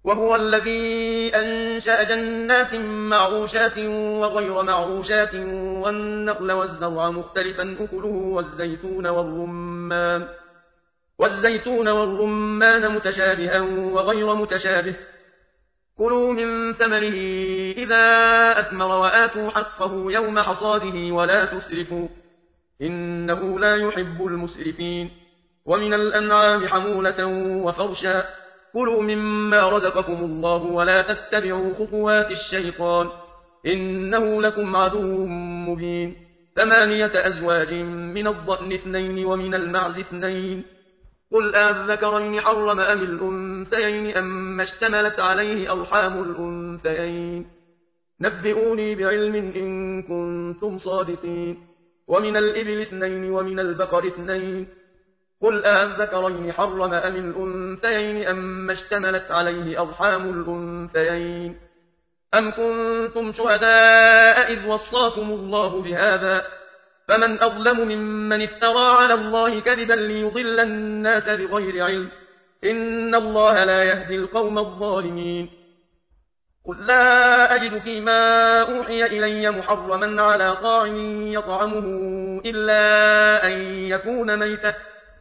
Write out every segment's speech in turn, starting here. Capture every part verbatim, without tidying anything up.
وهو الذي أنشأ جنات معروشات وغير معروشات والنخل والزرع مختلفا أكله والزيتون والرمان والزيتون والرمان متشابها وغير متشابه كلوا من ثمره إذا أثمر وآتوا حقه يوم حصاده ولا تسرفوا إنه لا يحب المسرفين ومن الأنعام حمولة وفرشا كلوا مما رزقكم الله ولا تتبعوا خطوات الشيطان إنه لكم عدو مبين ثمانية أزواج من الضأن اثنين ومن المعز اثنين قل أذكرين حرم أم الأنثيين أم اشتملت عليه أرحام الأنثيين نبئوني بعلم إن كنتم صادقين ومن الإبل اثنين ومن البقر اثنين قل أذكرين حرم أم الأنثيين أم اشتملت عليه أرحام الأنثيين أم كنتم شهداء إذ وصاكم الله بهذا فمن أظلم ممن افترى على الله كذبا ليضل الناس بغير علم إن الله لا يهدي القوم الظالمين قل لا أجد فيما أوحي إلي محرما على طاعم يطعمه إلا أن يكون ميتة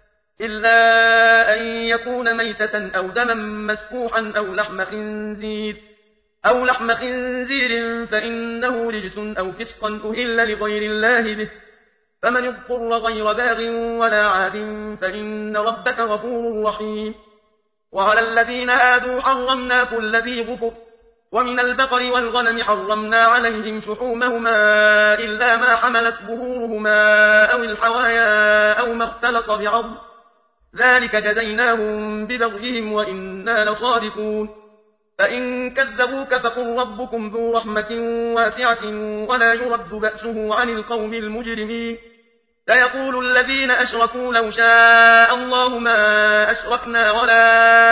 إلا أن يكون ميتة أو دما مسفوحا أو لحم خنزير أو لحم خنزير فإنه رجس أو فسقا أهل لغير الله به فمن اضطر غير باغ ولا عاد فإن ربك غفور رحيم وعلى الذين هادوا حرمنا كل ذي ظفر ومن البقر والغنم حرمنا عليهم شحومهما إلا ما حملت ظهورهما أو الحوايا أو ما اختلط بعظم ذلك جزيناهم ببغيهم وإنا لصادقون فإن كذبوك فقل ربكم ذو رحمة واسعة ولا يرد بأسه عن القوم المجرمين سيقول الذين أشركوا لو شاء الله ما أشركنا ولا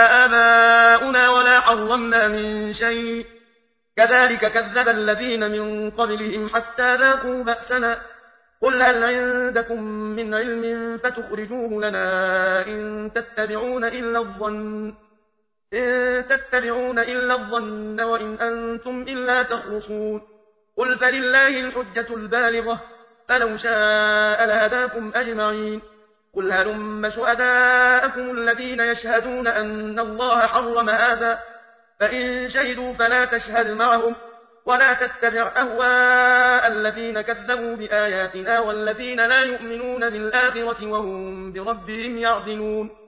آباؤنا ولا حرمنا من شيء كذلك كذب الذين من قبلهم حتى ذاقوا بأسنا قل هل عندكم من علم فتخرجوه لنا إن تتبعون إلا الظن إن تتبعون إلا الظن وإن أنتم إلا تخرصون قل فلله الحجة البالغة فلو شاء لهداكم أجمعين قل هلم شهداءكم الذين يشهدون أن الله حرم هذا فإن شهدوا فلا تشهد معهم ولا تتبع أهواء الذين كذبوا بآياتنا والذين لا يؤمنون بالآخرة وهم بربهم يعدلون